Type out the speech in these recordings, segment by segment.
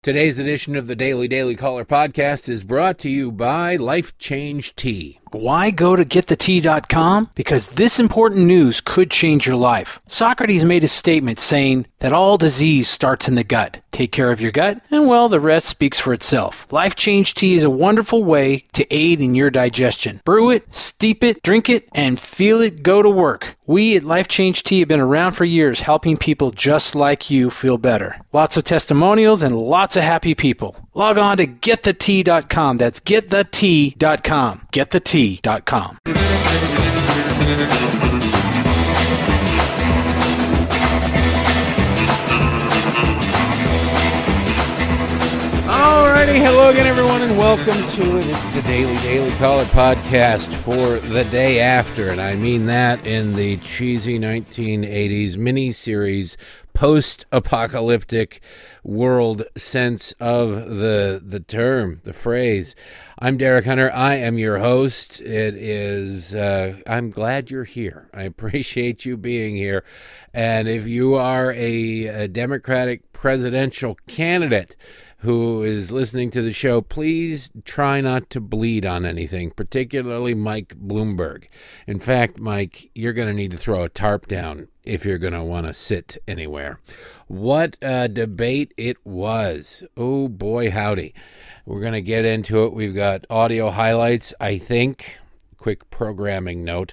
Today's edition of the Daily Caller podcast is brought to you by Life Change Tea. Why go to getthetea.com? Because this important news could change your life. Socrates made a statement saying that all disease starts in the gut. Take care of your gut, and well, the rest speaks for itself. Life Change Tea is a wonderful way to aid in your digestion. Brew it, steep it, drink it, and feel it go to work. We at Life Change Tea have been around for years helping people just like you feel better. Lots of testimonials and lots of happy people. Log on to getthetea.com. That's getthetea.com. Getthetea.com. Alrighty, hello again everyone and welcome to it. It's the Daily Caller podcast for the day after, and I mean that in the cheesy 1980s miniseries post-apocalyptic world sense of the term, the phrase. I'm Derek Hunter. I am your host. It is, I'm glad you're here. I appreciate you being here. And if you are a Democratic presidential candidate who is listening to the show, please try not to bleed on anything, particularly Mike Bloomberg. In fact, Mike, you're going to need to throw a tarp down if you're going to want to sit anywhere. What a debate it was. Oh, boy, howdy. We're going to get into it. We've got audio highlights, I think. Quick programming note.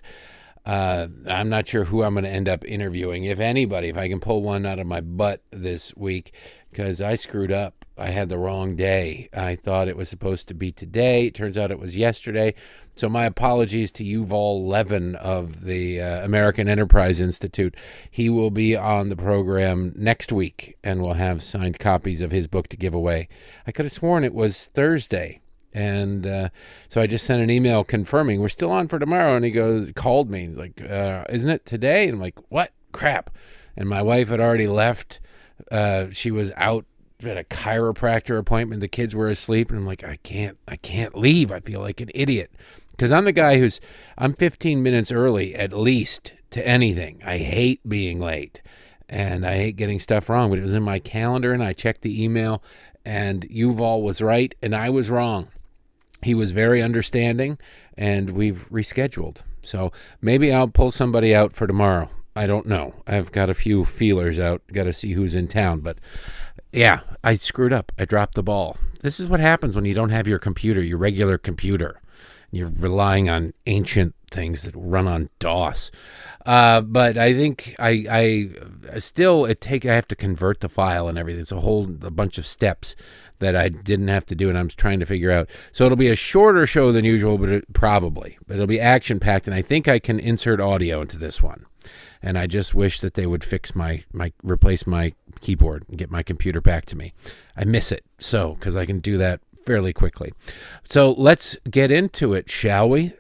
I'm not sure who I'm going to end up interviewing, if anybody, if I can pull one out of my butt this week, because I screwed up. I had the wrong day. I thought it was supposed to be today. It turns out it was yesterday. So my apologies to Yuval Levin of the American Enterprise Institute. He will be on the program next week, and we'll have signed copies of his book to give away. I could have sworn it was Thursday. And so I just sent an email confirming we're still on for tomorrow. And he called me. He's like, isn't it today? And I'm like, what? Crap. And my wife had already left. She was out at a chiropractor appointment. The kids were asleep. And I'm like, I can't leave. I feel like an idiot. Because I'm the guy I'm 15 minutes early at least to anything. I hate being late. And I hate getting stuff wrong. But it was in my calendar and I checked the email. And Yuval was right and I was wrong. He was very understanding, and we've rescheduled. So maybe I'll pull somebody out for tomorrow. I don't know. I've got a few feelers out. Got to see who's in town. But yeah, I screwed up. I dropped the ball. This is what happens when you don't have your computer, your regular computer. You're relying on ancient things that run on DOS. But I think I have to convert the file and everything. It's a bunch of steps that I didn't have to do, and I'm trying to figure out. So it'll be a shorter show than usual, but it'll be action-packed, and I think I can insert audio into this one. And I just wish that they would fix replace my keyboard and get my computer back to me. I miss it, because I can do that fairly quickly. So let's get into it, shall we?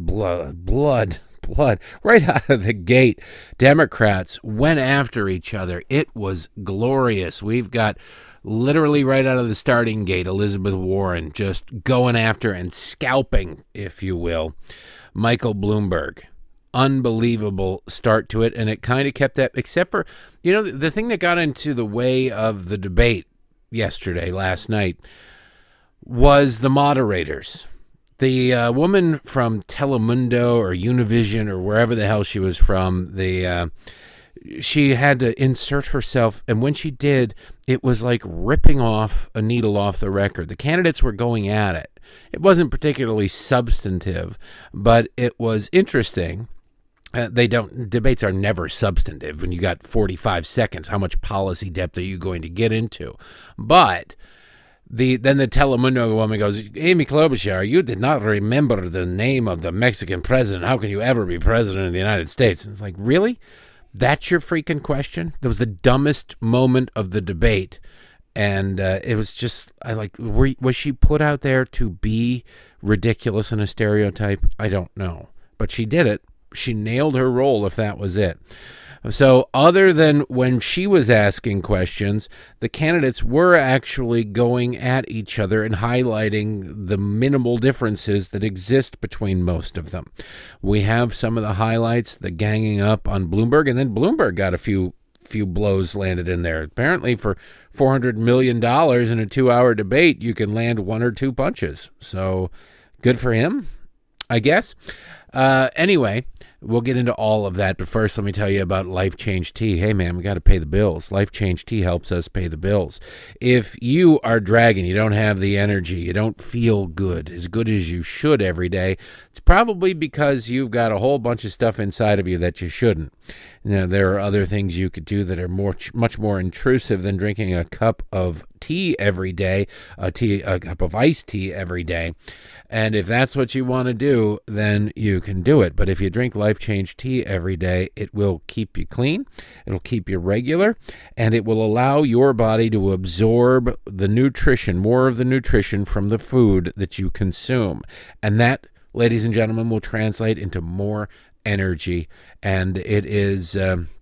Blood. Right out of the gate, Democrats went after each other. It was glorious. We've got literally right out of the starting gate, Elizabeth Warren just going after and scalping, if you will, Michael Bloomberg. Unbelievable start to it, and it kind of kept that, except for, the thing that got into the way of the debate last night, was the moderators. The woman from Telemundo or Univision or wherever the hell she was from, she had to insert herself, and when she did, it was like ripping off a needle off the record. The candidates were going at it. It wasn't particularly substantive, but it was interesting. Debates are never substantive. When you got 45 seconds, how much policy depth are you going to get into? But then the Telemundo woman goes, Amy Klobuchar, you did not remember the name of the Mexican president. How can you ever be president of the United States? And it's like, really? That's your freaking question? That was the dumbest moment of the debate. And it was just, was she put out there to be ridiculous and a stereotype? I don't know. But she did it. She nailed her role, if that was it. So other than when she was asking questions, the candidates were actually going at each other and highlighting the minimal differences that exist between most of them. We have some of the highlights, the ganging up on Bloomberg, and then Bloomberg got a few few blows landed in there. Apparently for $400 million in a 2-hour debate, you can land 1 or 2 punches. So good for him, I guess. Anyway, we'll get into all of that, but first let me tell you about Life Change Tea. Hey man, we got to pay the bills. Life Change Tea helps us pay the bills. If you are dragging, you don't have the energy, you don't feel good as you should every day, it's probably because you've got a whole bunch of stuff inside of you that you shouldn't. Now, there are other things you could do that are much more intrusive than drinking a cup of tea every day, a cup of iced tea every day. And if that's what you want to do, then you can do it. But if you drink Life Change Tea every day, it will keep you clean, it'll keep you regular, and it will allow your body to absorb the nutrition, more of the nutrition from the food that you consume. And that, ladies and gentlemen, will translate into more energy. And it is...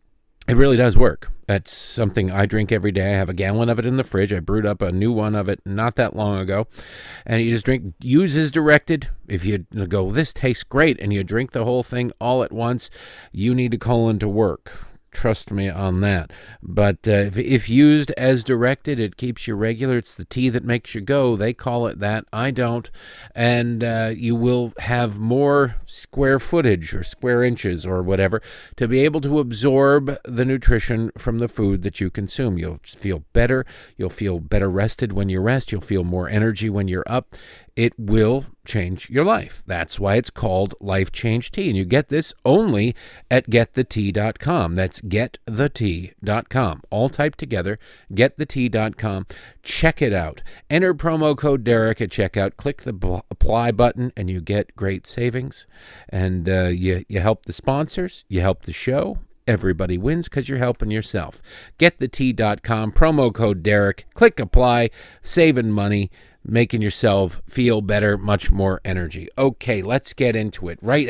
It really does work. That's something I drink every day. I have a gallon of it in the fridge. I brewed up a new one of it not that long ago. And you just drink, use as directed. If you go, this tastes great, and you drink the whole thing all at once, you need to call into work. Trust me on that. But if used as directed, it keeps you regular. It's the tea that makes you go. They call it that. I don't. And you will have more square footage or square inches or whatever to be able to absorb the nutrition from the food that you consume. You'll feel better. You'll feel better rested when you rest. You'll feel more energy when you're up. It will change your life. That's why it's called Life Change Tea. And you get this only at getthetea.com. That's getthetea.com. All typed together, getthetea.com. Check it out. Enter promo code Derek at checkout. Click the apply button, and you get great savings. And you help the sponsors. You help the show. Everybody wins because you're helping yourself. Getthetea.com. Promo code Derek. Click apply. Saving money. Making yourself feel better, much more energy. Okay, let's get into it. Right,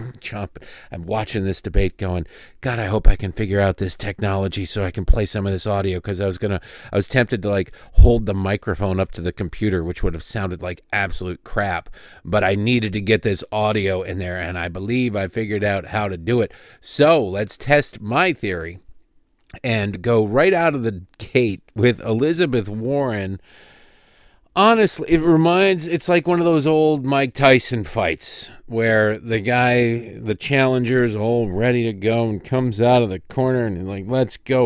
I'm watching this debate going, God, I hope I can figure out this technology so I can play some of this audio, because I was tempted to like hold the microphone up to the computer, which would have sounded like absolute crap, but I needed to get this audio in there, and I believe I figured out how to do it. So let's test my theory and go right out of the gate with Elizabeth Warren. Honestly, it's like one of those old Mike Tyson fights where the challenger is all ready to go and comes out of the corner and like, let's go.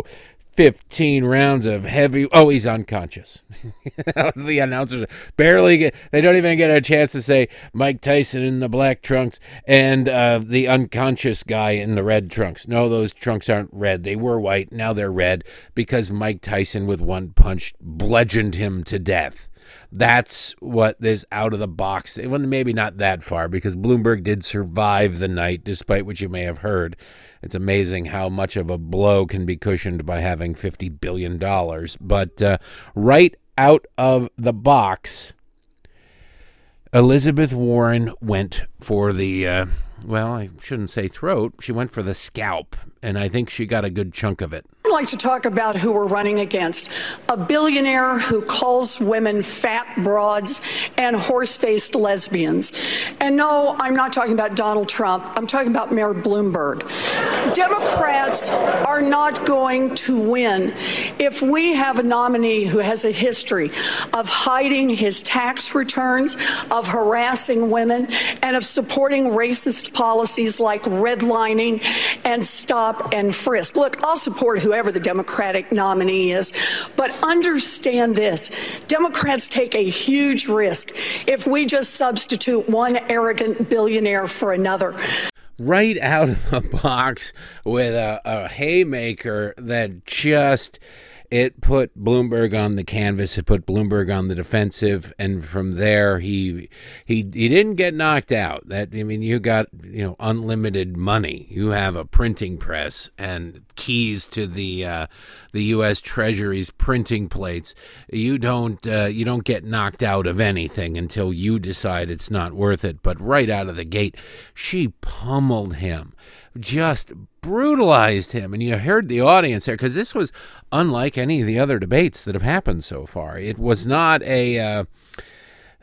15 rounds of heavy. Oh, he's unconscious. The announcers they don't even get a chance to say Mike Tyson in the black trunks and the unconscious guy in the red trunks. No, those trunks aren't red. They were white. Now they're red because Mike Tyson with one punch bludgeoned him to death. That's what this out of the box. It went maybe not that far because Bloomberg did survive the night, despite what you may have heard. It's amazing how much of a blow can be cushioned by having $50 billion. But right out of the box, Elizabeth Warren went for the, I shouldn't say throat. She went for the scalp, and I think she got a good chunk of it. I'd like to talk about who we're running against. A billionaire who calls women fat broads and horse-faced lesbians. And no, I'm not talking about Donald Trump. I'm talking about Mayor Bloomberg. Democrats are not going to win if we have a nominee who has a history of hiding his tax returns, of harassing women, and of supporting racist policies like redlining and stop and frisk. Look, I'll support whoever the Democratic nominee is, but understand this. Democrats take a huge risk if we just substitute one arrogant billionaire for another. Right out of the box with a haymaker that just... It put Bloomberg on the canvas. It put Bloomberg on the defensive, and from there he didn't get knocked out. You got unlimited money. You have a printing press and keys to the U.S. Treasury's printing plates. You don't get knocked out of anything until you decide it's not worth it. But right out of the gate, she pummeled him. Just brutalized him. And you heard the audience there, because this was unlike any of the other debates that have happened so far. It was not a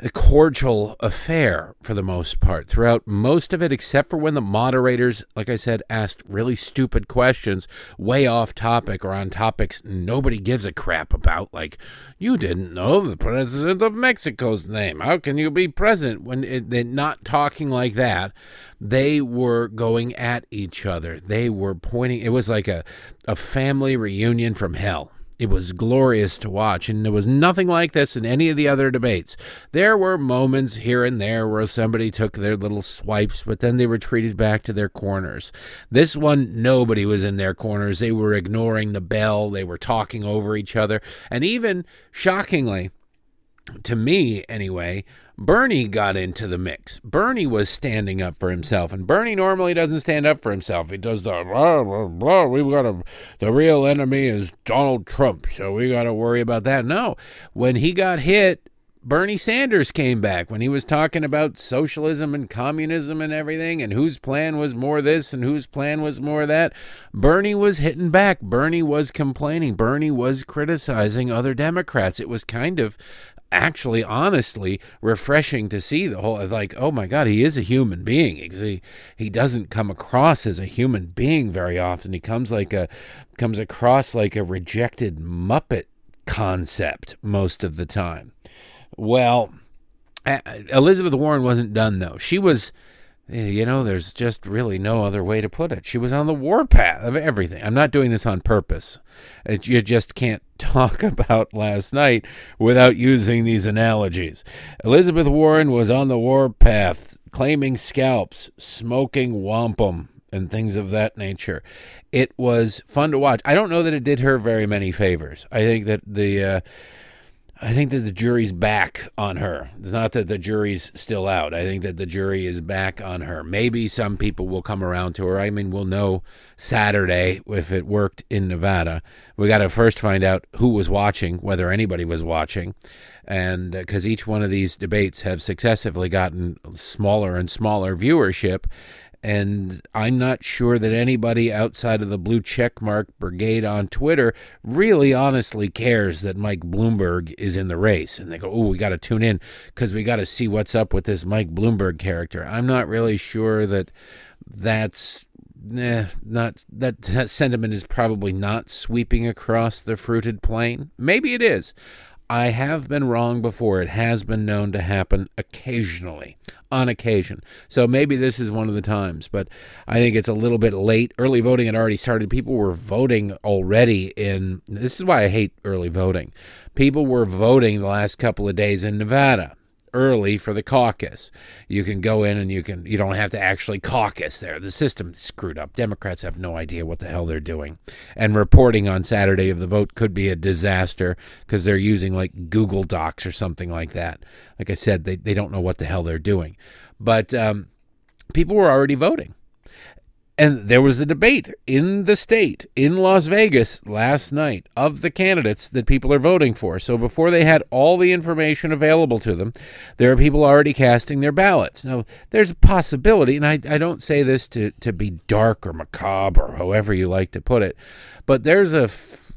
a cordial affair for the most part throughout most of it, except for when the moderators, like I said, asked really stupid questions way off topic or on topics nobody gives a crap about. Like, you didn't know the president of Mexico's name. How can you be president? When they're not talking like that, they were going at each other. They were pointing. It was like a family reunion from hell. It was glorious to watch, and there was nothing like this in any of the other debates. There were moments here and there where somebody took their little swipes, but then they retreated back to their corners. This one, nobody was in their corners. They were ignoring the bell. They were talking over each other. And even, shockingly, to me anyway, Bernie got into the mix. Bernie was standing up for himself, and Bernie normally doesn't stand up for himself. He does the blah, blah, blah. The real enemy is Donald Trump, so we got to worry about that. No, when he got hit, Bernie Sanders came back when he was talking about socialism and communism and everything, and whose plan was more this and whose plan was more that. Bernie was hitting back. Bernie was complaining. Bernie was criticizing other Democrats. It was kind of actually, honestly, refreshing to see the whole, like, oh my God, he is a human being. He doesn't come across as a human being very often. He comes across like a rejected Muppet concept most of the time. Well, Elizabeth Warren wasn't done, though. She was, there's just really no other way to put it. She was on the warpath of everything. I'm not doing this on purpose. You just can't talk about last night without using these analogies. Elizabeth Warren was on the warpath, claiming scalps, smoking wampum, and things of that nature. It was fun to watch. I don't know that it did her very many favors. I think that the jury's back on her. It's not that the jury's still out. I think that the jury is back on her. Maybe some people will come around to her. I mean, we'll know Saturday if it worked in Nevada. We got to first find out who was watching, whether anybody was watching. And because each one of these debates have successively gotten smaller and smaller viewership. And I'm not sure that anybody outside of the blue checkmark brigade on Twitter really honestly cares that Mike Bloomberg is in the race. And they go, oh, we got to tune in because we got to see what's up with this Mike Bloomberg character. I'm not really sure that that sentiment is probably not sweeping across the fruited plain. Maybe it is. I have been wrong before. It has been known to happen occasionally, on occasion. So maybe this is one of the times, but I think it's a little bit late. Early voting had already started. People were voting already this is why I hate early voting. People were voting the last couple of days in Nevada, early for the caucus. You can go in and you don't have to actually caucus there. The system's screwed up. Democrats have no idea what the hell they're doing. And reporting on Saturday of the vote could be a disaster because they're using like Google Docs or something like that. Like I said, they don't know what the hell they're doing. But people were already voting. And there was a debate in the state, in Las Vegas last night, of the candidates that people are voting for. So before they had all the information available to them, there are people already casting their ballots. Now, there's a possibility, and I don't say this to be dark or macabre or however you like to put it, but there's a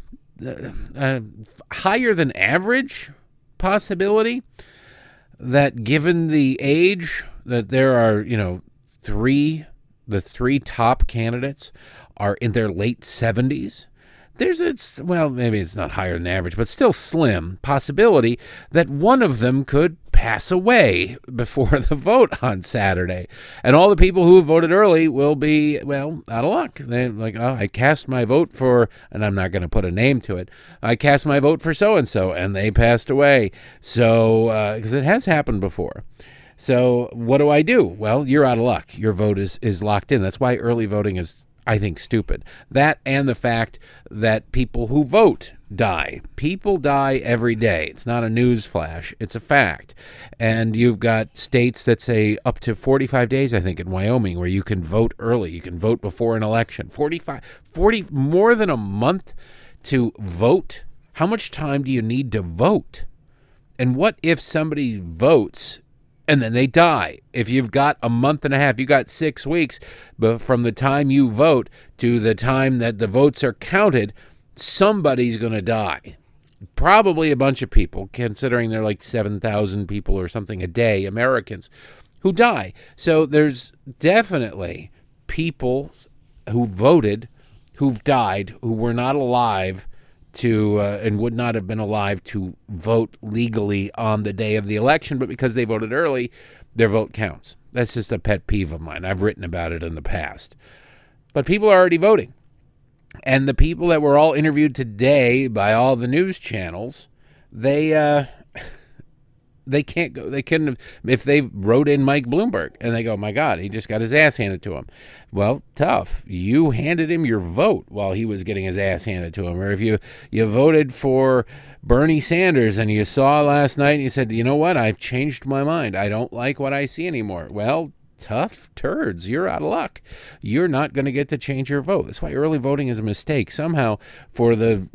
higher than average possibility that given the age that there are, the three top candidates are in their late 70s. Maybe it's not higher than average, but still slim possibility that one of them could pass away before the vote on Saturday. And all the people who voted early will be, out of luck. They're like, oh, I cast my vote for, and I'm not going to put a name to it, I cast my vote for so-and-so, and they passed away. So, because it has happened before. So what do I do? Well, you're out of luck. Your vote is locked in. That's why early voting is, I think, stupid. That and the fact that people who vote die. People die every day. It's not a news flash. It's a fact. And you've got states that say up to 45 days, I think, in Wyoming, where you can vote early. You can vote before an election. 40, more than a month to vote? How much time do you need to vote? And what if somebody votes and then they die? If you've got a month and a half, you got 6 weeks, but from the time you vote to the time that the votes are counted, somebody's going to die. probably a bunch of people, considering they're like 7,000 people or something a day, Americans, who die. So there's definitely people who voted, who've died, who were not alive to and would not have been alive to vote legally on the day of the election, but because they voted early, their vote counts. That's just a pet peeve of mine. I've written about it in the past. But people are already voting. And the people that were all interviewed today by all the news channels, they can't go. They couldn't have, if they wrote in Mike Bloomberg and they go, my God, he just got his ass handed to him. Well, tough. You handed him your vote while he was getting his ass handed to him. Or if you voted for Bernie Sanders and you saw last night and you said, you know what, I've changed my mind. I don't like what I see anymore. Well, tough turds. You're out of luck. You're not going to get to change your vote. That's why early voting is a mistake. Somehow, for the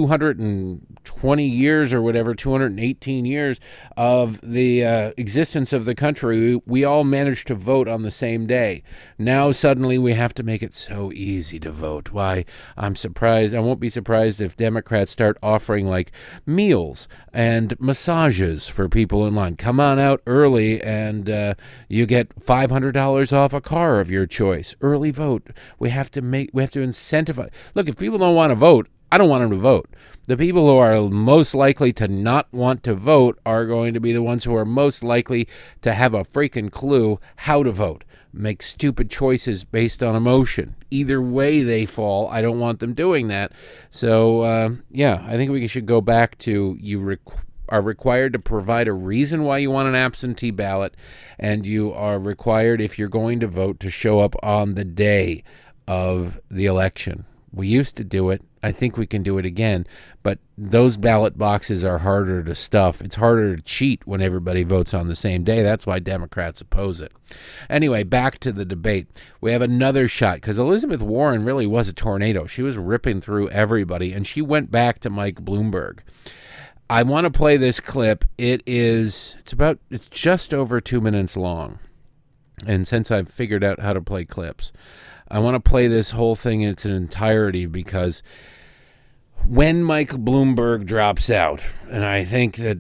220 years or whatever, 218 years of the existence of the country, we all managed to vote on the same day. Now, suddenly, we have to make it so easy to vote. Why, I'm surprised. I won't be surprised if Democrats start offering, like, meals and massages for people in line. Come on out early and you get $500 off a car of your choice. Early vote. We have to incentivize. Look, if people don't want to vote, I don't want them to vote. The people who are most likely to not want to vote are going to be the ones who are most likely to have a freaking clue how to vote. Make stupid choices based on emotion. Either way they fall, I don't want them doing that. So, I think we should go back to are required to provide a reason why you want an absentee ballot, and you are required, if you're going to vote, to show up on the day of the election. We used to do it. I think we can do it again, but those ballot boxes are harder to stuff. It's harder to cheat when everybody votes on the same day. That's why Democrats oppose it. Anyway, back to the debate. We have another shot, because Elizabeth Warren really was a tornado. She was ripping through everybody, and she went back to Mike Bloomberg. I want to play this clip. It's just over 2 minutes long. And since I've figured out how to play clips, I want to play this whole thing in its entirety, because when Mike Bloomberg drops out, and I think that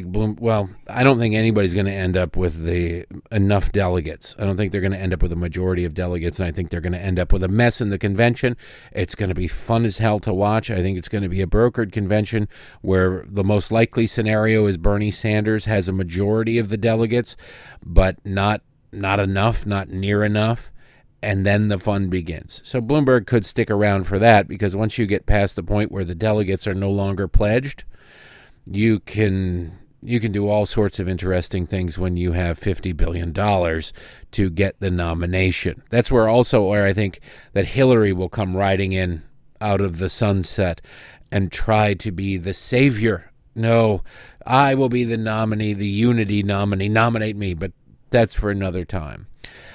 I don't think anybody's going to end up with enough delegates. I don't think they're going to end up with a majority of delegates, and I think they're going to end up with a mess in the convention. It's going to be fun as hell to watch. I think it's going to be a brokered convention where the most likely scenario is Bernie Sanders has a majority of the delegates, but not enough, not near enough. And then the fun begins. So Bloomberg could stick around for that, because once you get past the point where the delegates are no longer pledged, you can do all sorts of interesting things when you have $50 billion to get the nomination. That's where I think that Hillary will come riding in out of the sunset and try to be the savior. No, I will be the nominee, the unity nominee. Nominate me, but that's for another time.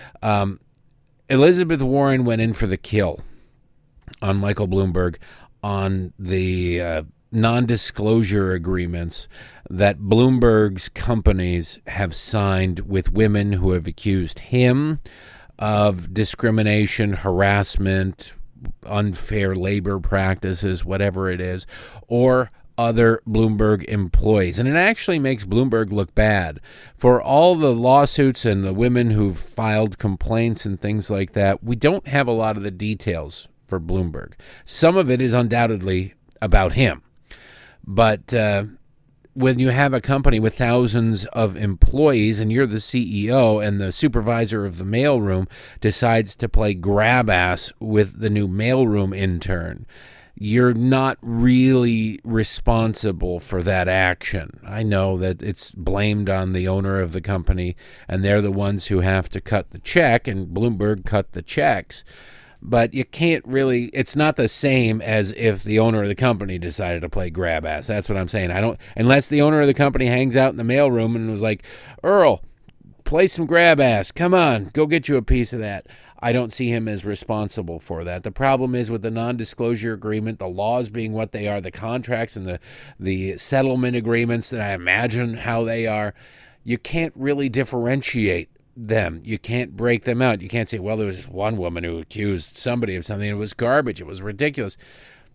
Elizabeth Warren went in for the kill on Michael Bloomberg on the non-disclosure agreements that Bloomberg's companies have signed with women who have accused him of discrimination, harassment, unfair labor practices, whatever it is, or other Bloomberg employees. And it actually makes Bloomberg look bad. For all the lawsuits and the women who've filed complaints and things like that, we don't have a lot of the details for Bloomberg. Some of it is undoubtedly about him. But when you have a company with thousands of employees and you're the CEO and the supervisor of the mailroom decides to play grab ass with the new mailroom intern, you're not really responsible for that action. I know that it's blamed on the owner of the company, and they're the ones who have to cut the check, and Bloomberg cut the checks. But you can't really, it's not the same as if the owner of the company decided to play grab ass. That's what I'm saying. Unless the owner of the company hangs out in the mailroom and was like, Earl, play some grab ass. Come on, go get you a piece of that. I don't see him as responsible for that. The problem is with the non-disclosure agreement, the laws being what they are, the contracts and the settlement agreements that I imagine how they are, you can't really differentiate them. You can't break them out. You can't say, well, there was this one woman who accused somebody of something. It was garbage. It was ridiculous.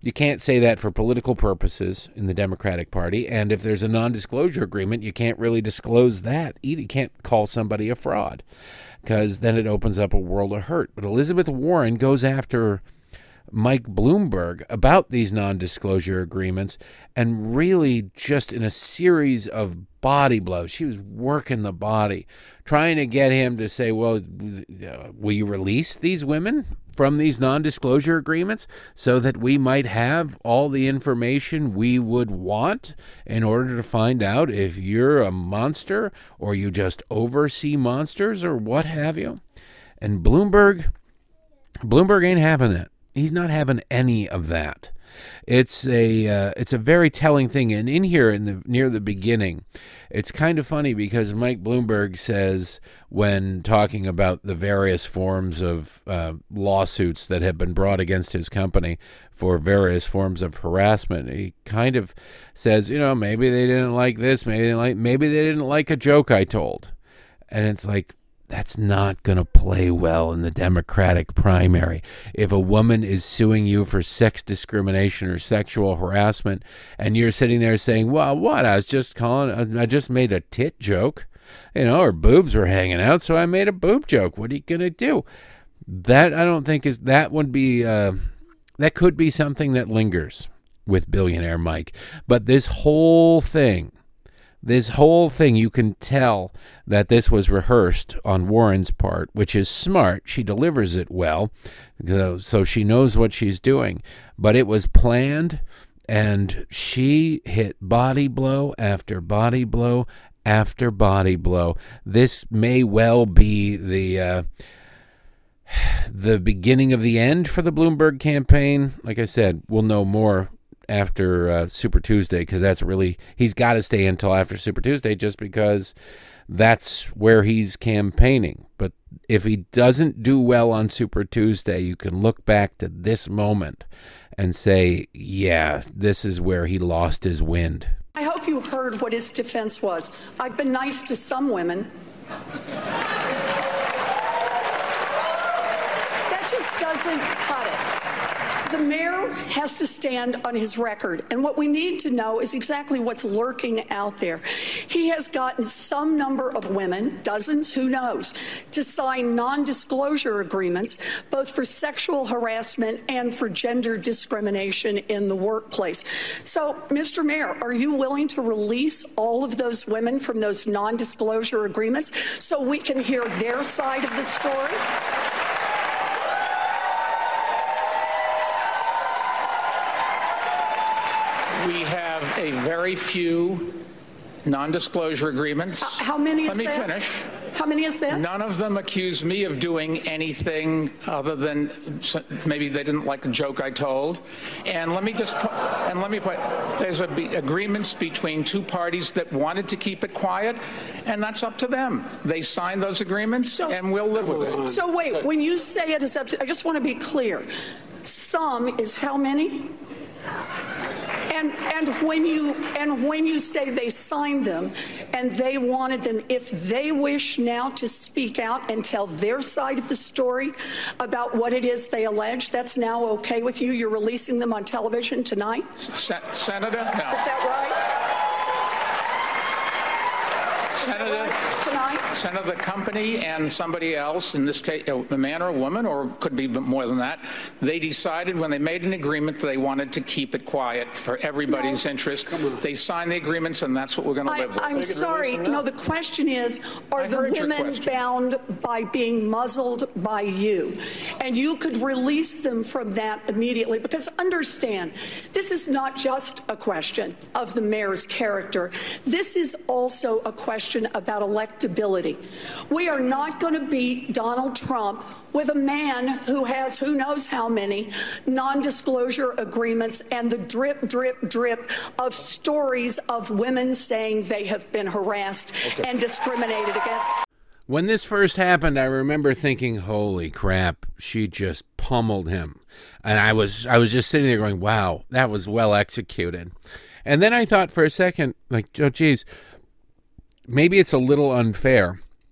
You can't say that for political purposes in the Democratic Party. And if there's a non-disclosure agreement, you can't really disclose that either. You can't call somebody a fraud because then it opens up a world of hurt. But Elizabeth Warren goes after Mike Bloomberg about these non-disclosure agreements and really just in a series of body blows. She was working the body, trying to get him to say, well, will you release these women from these non-disclosure agreements so that we might have all the information we would want in order to find out if you're a monster or you just oversee monsters or what have you. And Bloomberg ain't having that. He's not having any of that. It's a very telling thing. And in here, near the beginning, it's kind of funny because Mike Bloomberg says, when talking about the various forms of lawsuits that have been brought against his company for various forms of harassment, he kind of says, maybe they didn't like this, maybe they didn't like a joke I told, and it's like, that's not going to play well in the Democratic primary. If a woman is suing you for sex discrimination or sexual harassment, and you're sitting there saying, well, what? I just made a tit joke, her boobs were hanging out, so I made a boob joke. What are you going to do? That I don't think that could be something that lingers with billionaire Mike. But this whole thing, you can tell that this was rehearsed on Warren's part, which is smart. She delivers it well, so she knows what she's doing. But it was planned, and she hit body blow after body blow after body blow. This may well be the beginning of the end for the Bloomberg campaign. Like I said, we'll know more after Super Tuesday, because he's got to stay until after Super Tuesday just because that's where he's campaigning. But if he doesn't do well on Super Tuesday, you can look back to this moment and say, yeah, this is where he lost his wind. I hope you heard what his defense was. I've been nice to some women. That just doesn't cut it. The mayor has to stand on his record, and what we need to know is exactly what's lurking out there. He has gotten some number of women, dozens, who knows, to sign non-disclosure agreements, both for sexual harassment and for gender discrimination in the workplace. So, Mr. Mayor, are you willing to release all of those women from those non-disclosure agreements so we can hear their side of the story? We have a very few non-disclosure agreements. How many is Let me that? finish. How many is that? None of them accuse me of doing anything other than maybe they didn't like the joke I told. And let me put, there's agreements between two parties that wanted to keep it quiet, and that's up to them. They signed those agreements, and we'll live with it. So wait, when you say it is up to, I just want to be clear. Some is how many? And when you say they signed them and they wanted them, if they wish now to speak out and tell their side of the story about what it is they allege, that's now okay with you? You're releasing them on television tonight? Senator, no. Is that right? Senator, the company and somebody else, in this case, a man or a woman, or could be more than that, they decided when they made an agreement that they wanted to keep it quiet for everybody's interest. They signed the agreements, and that's what we're going to live with. I'm sorry. No, the question is, are the women bound by being muzzled by you? And you could release them from that immediately, because understand, this is not just a question of the mayor's character. This is also a question about electability. We are not going to beat Donald Trump with a man who has who knows how many non-disclosure agreements and the drip, drip, drip of stories of women saying they have been harassed and discriminated against. When this first happened, I remember thinking, holy crap, she just pummeled him. And I was just sitting there going, wow, that was well executed. And then I thought for a second, like, oh, geez, maybe it's a little unfair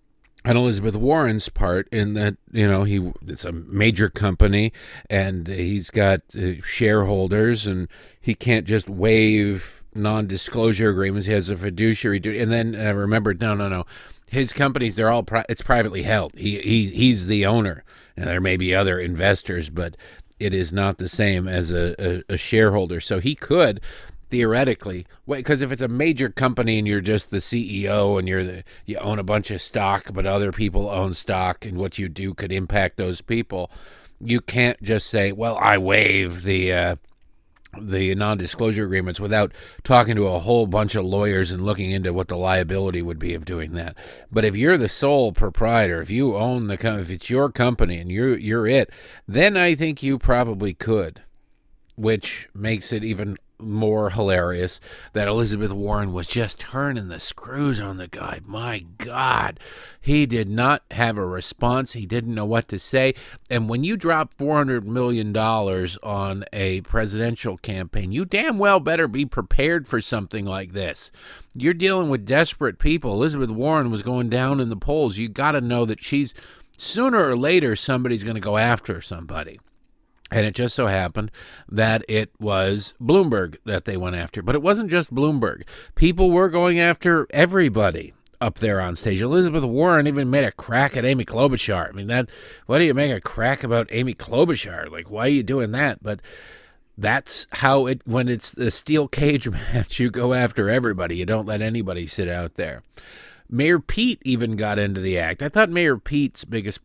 on Elizabeth Warren's part in that, it's a major company and he's got shareholders and he can't just waive non-disclosure agreements. He has a fiduciary duty. And then I remembered, no. His companies, they're all it's privately held. He's the owner. And there may be other investors, but it is not the same as a shareholder. So he could theoretically, because if it's a major company and you're just the CEO and you own a bunch of stock, but other people own stock, and what you do could impact those people, you can't just say, well, I waive the non-disclosure agreements without talking to a whole bunch of lawyers and looking into what the liability would be of doing that. But if you're the sole proprietor, if you own if it's your company and you're it, then I think you probably could, which makes it even more hilarious that Elizabeth Warren was just turning the screws on the guy. My God, he did not have a response. He didn't know what to say. And when you drop $400 million on a presidential campaign, you damn well better be prepared for something like this. You're dealing with desperate people. Elizabeth Warren was going down in the polls. You got to know that sooner or later, somebody's going to go after somebody. And it just so happened that it was Bloomberg that they went after. But it wasn't just Bloomberg. People were going after everybody up there on stage. Elizabeth Warren even made a crack at Amy Klobuchar. I mean, why do you make a crack about Amy Klobuchar? Like, why are you doing that? But that's how when it's the steel cage match, you go after everybody. You don't let anybody sit out there. Mayor Pete even got into the act. I thought Mayor Pete's biggest...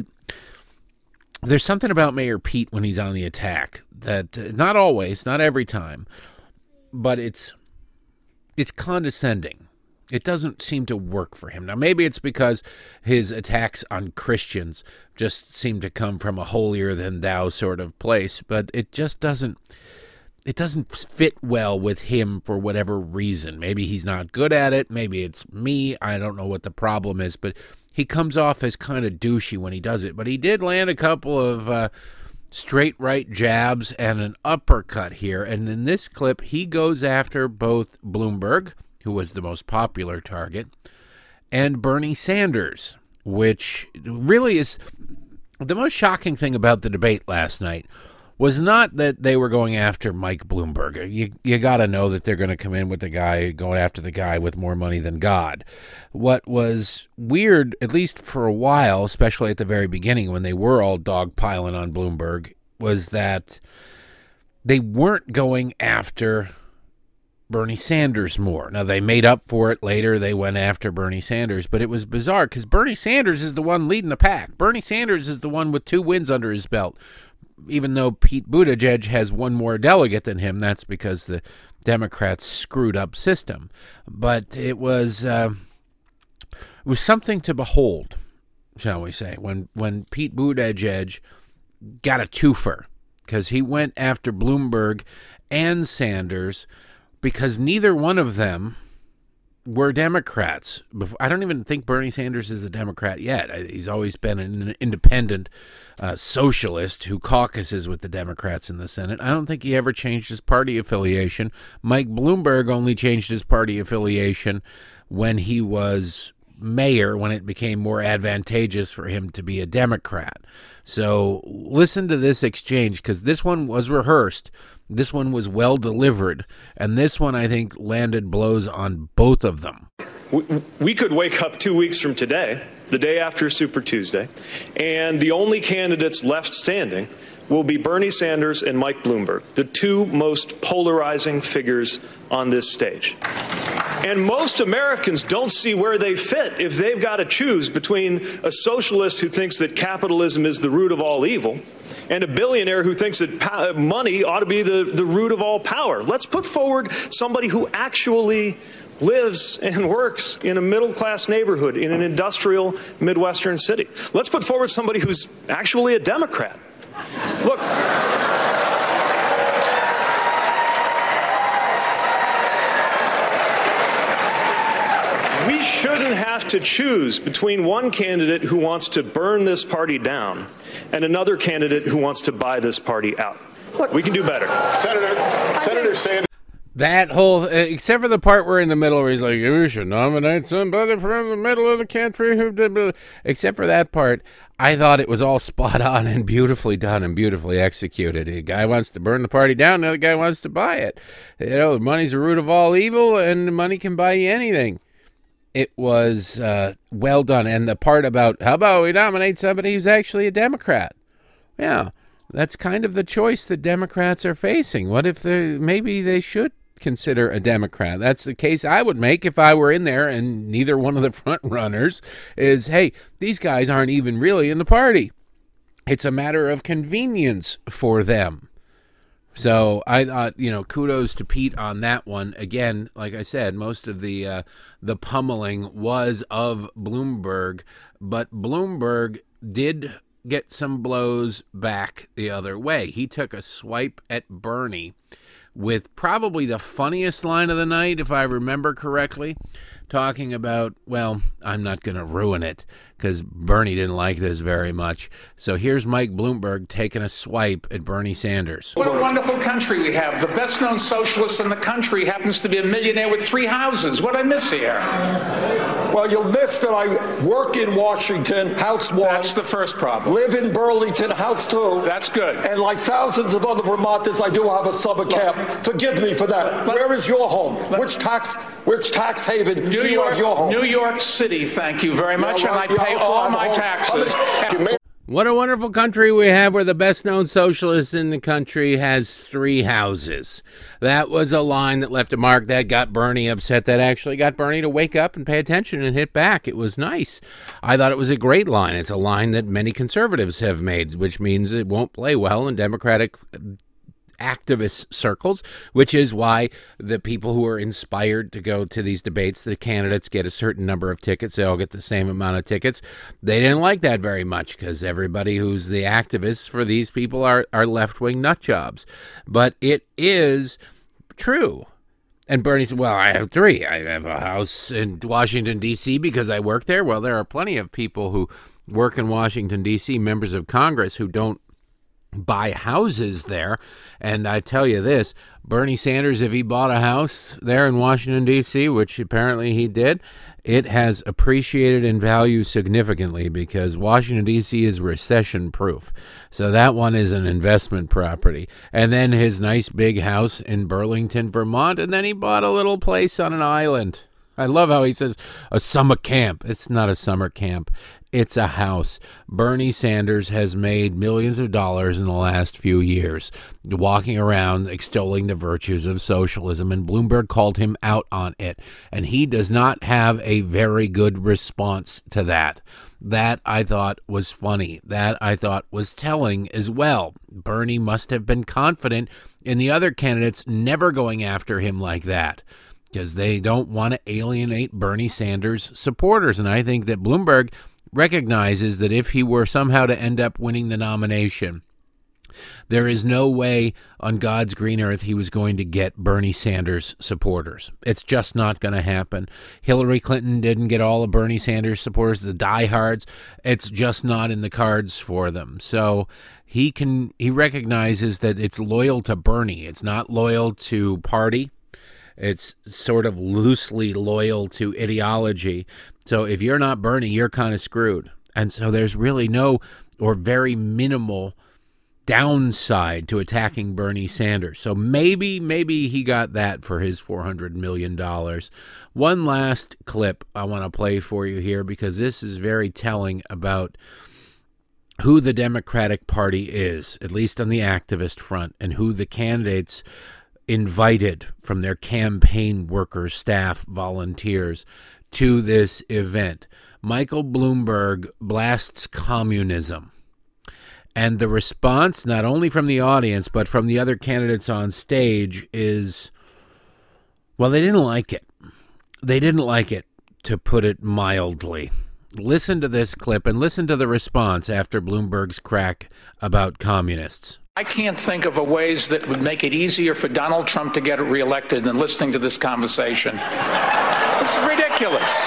There's something about Mayor Pete when he's on the attack that not always, not every time, but it's condescending. It doesn't seem to work for him. Now, maybe it's because his attacks on Christians just seem to come from a holier-than-thou sort of place, but it just doesn't fit well with him for whatever reason. Maybe he's not good at it. Maybe it's me. I don't know what the problem is, but he comes off as kind of douchey when he does it. But he did land a couple of straight right jabs and an uppercut here. And in this clip, he goes after both Bloomberg, who was the most popular target, and Bernie Sanders, which really is the most shocking thing about the debate last night. Was not that they were going after Mike Bloomberg. You got to know that they're going to come in with going after the guy with more money than God. What was weird, at least for a while, especially at the very beginning when they were all dogpiling on Bloomberg, was that they weren't going after Bernie Sanders more. Now, they made up for it later. They went after Bernie Sanders, but it was bizarre because Bernie Sanders is the one leading the pack. Bernie Sanders is the one with 2 wins under his belt. Even though Pete Buttigieg has one more delegate than him, that's because the Democrats screwed up system. But it was something to behold, shall we say, when Pete Buttigieg got a twofer, because he went after Bloomberg and Sanders because neither one of them were Democrats. I don't even think Bernie Sanders is a Democrat yet. He's always been an independent socialist who caucuses with the Democrats in the Senate. I don't think he ever changed his party affiliation. Mike Bloomberg only changed his party affiliation when he was mayor, when it became more advantageous for him to be a Democrat. So listen to this exchange, because this one was rehearsed. This one was well delivered, and this one, I think, landed blows on both of them. We could wake up 2 weeks from today, the day after Super Tuesday, and the only candidates left standing will be Bernie Sanders and Mike Bloomberg, the 2 most polarizing figures on this stage. And most Americans don't see where they fit if they've got to choose between a socialist who thinks that capitalism is the root of all evil and a billionaire who thinks that money ought to be the root of all power. Let's put forward somebody who actually lives and works in a middle-class neighborhood in an industrial Midwestern city. Let's put forward somebody who's actually a Democrat. Look, we shouldn't have to choose between one candidate who wants to burn this party down and another candidate who wants to buy this party out. Look, we can do better. Senator Sanders. That whole, except for the part where in the middle where he's like, you should nominate somebody from the middle of the country who did, except for that part, I thought it was all spot on and beautifully done and beautifully executed. A guy wants to burn the party down, the other guy wants to buy it. You know, money's the root of all evil, and money can buy you anything. It was well done. And the part about, how about we nominate somebody who's actually a Democrat? Yeah, that's kind of the choice that Democrats are facing. What if maybe they should consider a Democrat? That's the case I would make if I were in there, and neither one of the front runners is, hey, these guys aren't even really in the party. It's a matter of convenience for them. So I thought, kudos to Pete on that one. Again, like I said, most of the pummeling was of Bloomberg, but Bloomberg did get some blows back the other way. He took a swipe at Bernie with probably the funniest line of the night, if I remember correctly, talking about, well, I'm not going to ruin it because Bernie didn't like this very much. So here's Mike Bloomberg taking a swipe at Bernie Sanders. What a wonderful country we have. The best-known socialist in the country happens to be a millionaire with 3 houses. What I miss here? Well, you'll miss that I work in Washington, house 1. That's the first problem. Live in Burlington, house 2. That's good. And like thousands of other Vermonters, I do have a summer camp. Forgive me for that. Where is your home? Which tax haven do you have your home? New York City, thank you very much, and I pay all my taxes. What a wonderful country we have where the best-known socialist in the country has 3 houses. That was a line that left a mark. That got Bernie upset. That actually got Bernie to wake up and pay attention and hit back. It was nice. I thought it was a great line. It's a line that many conservatives have made, which means it won't play well in Democratic activist circles, which is why the people who are inspired to go to these debates, the candidates get a certain number of tickets, they all get the same amount of tickets. They didn't like that very much because everybody who's the activists for these people are left-wing nut jobs. But it is true. And Bernie said, well, I have 3. I have a house in Washington, D.C. because I work there. Well, there are plenty of people who work in Washington, D.C., members of Congress, who don't buy houses there. And I tell you this, Bernie Sanders, if he bought a house there in Washington, D.C., which apparently he did, it has appreciated in value significantly because Washington, D.C. is recession-proof. So that one is an investment property. And then his nice big house in Burlington, Vermont, and then he bought a little place on an island. I love how he says a summer camp. It's not a summer camp. It's a house. Bernie Sanders has made millions of dollars in the last few years walking around extolling the virtues of socialism, and Bloomberg called him out on it. And he does not have a very good response to that. That I thought was funny. That I thought was telling as well. Bernie must have been confident in the other candidates never going after him like that, because they don't want to alienate Bernie Sanders supporters. And I think that Bloomberg recognizes that if he were somehow to end up winning the nomination, there is no way on God's green earth he was going to get Bernie Sanders supporters. It's just not going to happen. Hillary Clinton didn't get all of Bernie Sanders supporters, the diehards. It's just not in the cards for them. So he recognizes that it's loyal to Bernie. It's not loyal to party. It's sort of loosely loyal to ideology. So if you're not Bernie, you're kind of screwed. And so there's really no or very minimal downside to attacking Bernie Sanders. So maybe he got that for his $400 million. One last clip I want to play for you here because this is very telling about who the Democratic Party is, at least on the activist front, and who the candidates invited from their campaign workers, staff, volunteers to this event. Michael Bloomberg blasts communism. And the response, not only from the audience, but from the other candidates on stage is, well, they didn't like it. They didn't like it, to put it mildly. Listen to this clip and listen to the response after Bloomberg's crack about communists. I can't think of ways that would make it easier for Donald Trump to get reelected than listening to this conversation. It's ridiculous.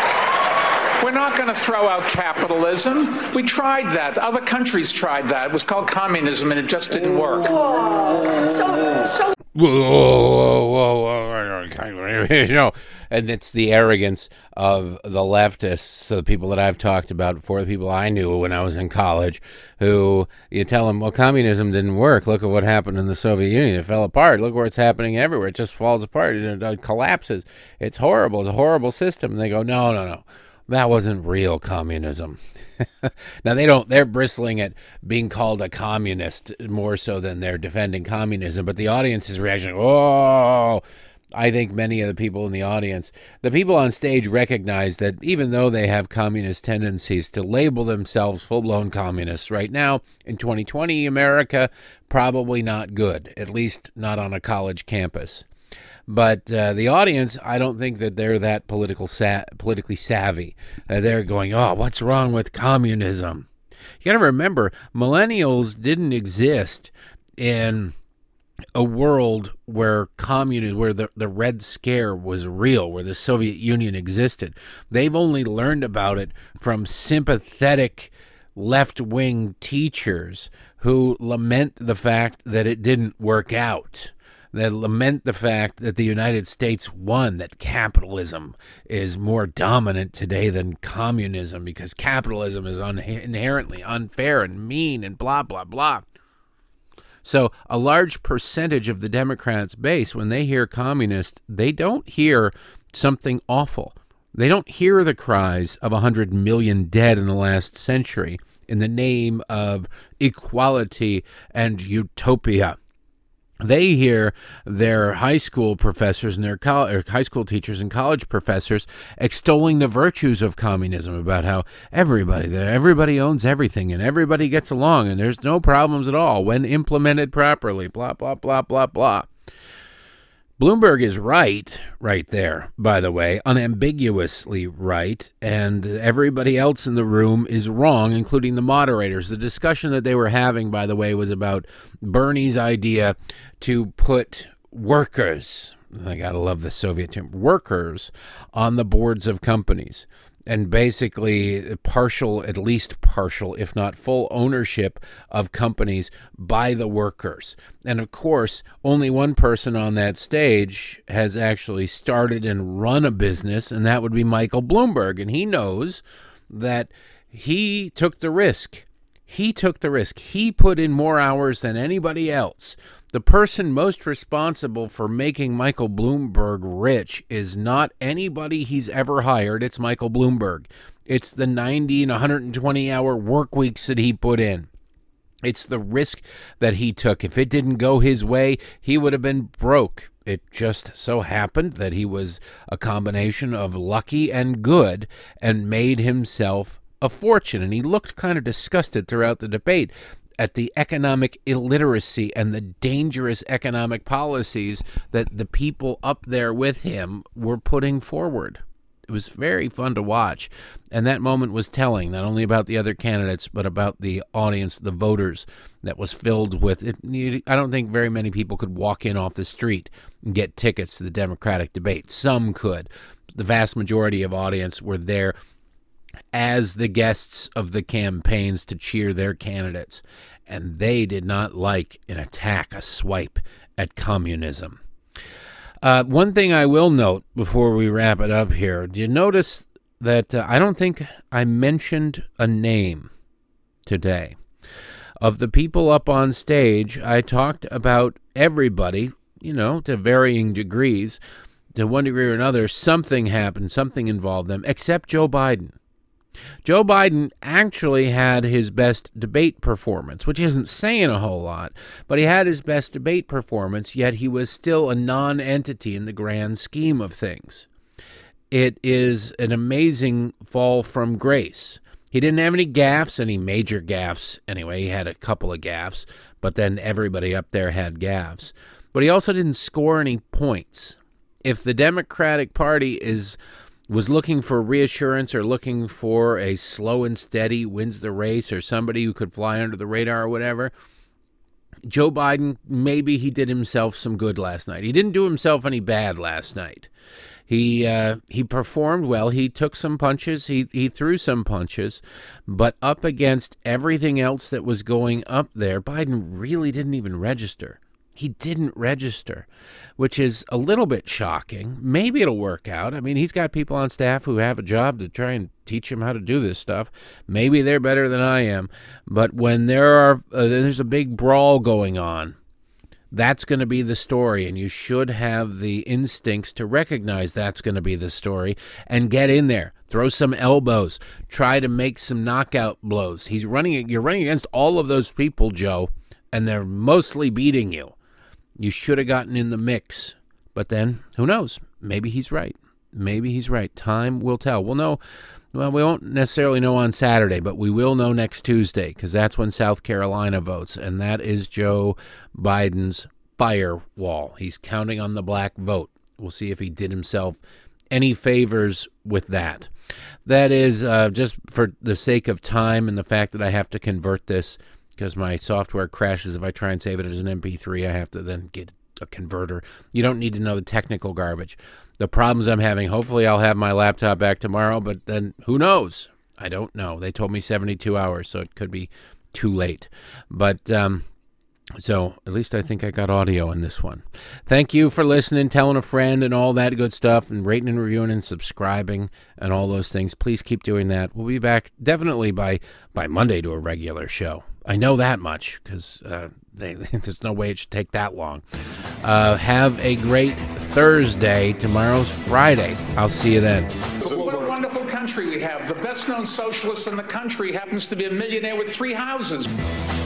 We're not going to throw out capitalism. We tried that. Other countries tried that. It was called communism, and it just didn't work. you know, and it's the arrogance of the leftists, the people that I've talked about before, the people I knew when I was in college, who you tell them, well, communism didn't work. Look at what happened in the Soviet Union. It fell apart. Look where it's happening everywhere. It just falls apart. It collapses. It's horrible. It's a horrible system. And they go, no. That wasn't real communism. Now, they're bristling at being called a communist more so than they're defending communism, but the audience is reacting, oh, I think many of the people in the audience, the people on stage recognize that even though they have communist tendencies, to label themselves full-blown communists right now in 2020 America, probably not good, at least not on a college campus. But the audience, I don't think that they're that politically savvy. They're going, oh, what's wrong with communism? You got to remember, millennials didn't exist in a world where communism, where the Red Scare was real, where the Soviet Union existed. They've only learned about it from sympathetic left-wing teachers who lament the fact that it didn't work out. They lament the fact that the United States won, that capitalism is more dominant today than communism because capitalism is inherently unfair and mean and blah, blah, blah. So a large percentage of the Democrats' base, when they hear communist, they don't hear something awful. They don't hear the cries of 100 million dead in the last century in the name of equality and utopia. They hear their high school professors and their high school teachers and college professors extolling the virtues of communism, about how everybody owns everything and everybody gets along and there's no problems at all when implemented properly, blah, blah, blah, blah, blah. Bloomberg is right there, by the way, unambiguously right, and everybody else in the room is wrong, including the moderators. The discussion that they were having, by the way, was about Bernie's idea to put workers, I gotta love the Soviet term, workers, on the boards of companies. And basically partial, if not full ownership of companies by the workers. And of course, only one person on that stage has actually started and run a business, and that would be Michael Bloomberg. And he knows that he took the risk. He put in more hours than anybody else. The person most responsible for making Michael Bloomberg rich is not anybody he's ever hired. It's Michael Bloomberg. It's the 90 and 120-hour work weeks that he put in. It's the risk that he took. If it didn't go his way, he would have been broke. It just so happened that he was a combination of lucky and good and made himself a fortune. And he looked kind of disgusted throughout the debate at the economic illiteracy and the dangerous economic policies that the people up there with him were putting forward. It was very fun to watch. And that moment was telling, not only about the other candidates, but about the audience, the voters, that was filled with it. I don't think very many people could walk in off the street and get tickets to the Democratic debate. Some could. The vast majority of audience were there as the guests of the campaigns to cheer their candidates. And they did not like an attack, a swipe at communism. One thing I will note before we wrap it up here, do you notice that I don't think I mentioned a name today? Of the people up on stage, I talked about everybody, to varying degrees. To one degree or another, something happened, something involved them, except Joe Biden. Joe Biden actually had his best debate performance, which isn't saying a whole lot, but he had his best debate performance, yet he was still a non-entity in the grand scheme of things. It is an amazing fall from grace. He didn't have any gaffes, any major gaffes. Anyway, he had a couple of gaffes, but then everybody up there had gaffes. But he also didn't score any points. If the Democratic Party was looking for reassurance or looking for a slow and steady wins the race or somebody who could fly under the radar or whatever, Joe Biden, maybe he did himself some good last night. He didn't do himself any bad last night. He performed well. He took some punches. He threw some punches. But up against everything else that was going up there, Biden really didn't even register. He didn't register, which is a little bit shocking. Maybe it'll work out. I mean, he's got people on staff who have a job to try and teach him how to do this stuff. Maybe they're better than I am. But when there's a big brawl going on, that's going to be the story, and you should have the instincts to recognize that's going to be the story and get in there. Throw some elbows. Try to make some knockout blows. You're running against all of those people, Joe, and they're mostly beating you. You should have gotten in the mix. But then, who knows? Maybe he's right. Maybe he's right. Time will tell. We'll know. Well, we won't necessarily know on Saturday, but we will know next Tuesday, because that's when South Carolina votes, and that is Joe Biden's firewall. He's counting on the black vote. We'll see if he did himself any favors with that. That is just for the sake of time and the fact that I have to convert this, because my software crashes if I try and save it as an MP3. I have to then get a converter. You don't need to know the technical garbage. The problems I'm having, hopefully I'll have my laptop back tomorrow, but then who knows? I don't know. They told me 72 hours, so it could be too late. But so at least I think I got audio in this one. Thank you for listening, telling a friend, and all that good stuff, and rating and reviewing and subscribing and all those things. Please keep doing that. We'll be back definitely by Monday to a regular show. I know that much, because there's no way it should take that long. Have a great Thursday. Tomorrow's Friday. I'll see you then. What a wonderful country we have. The best-known socialist in the country happens to be a millionaire with 3 houses.